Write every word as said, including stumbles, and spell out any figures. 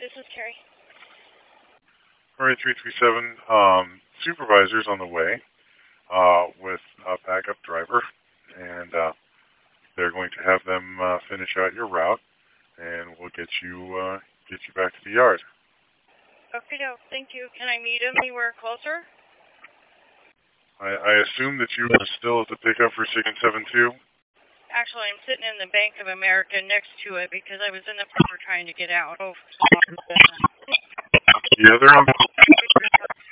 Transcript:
This is Terry. All right, three three seven. Um, supervisor's on the way uh, with a backup driver, and uh, they're going to have them uh, finish out your route, and we'll get you uh, get you back to the yard. Okay, no, thank you. Can I meet him anywhere closer? I, I assume that you are still at the pickup for six seven two. Actually, I'm sitting in the Bank of America next to it because I was in the park trying to get out. Oh. Yeah, they're on.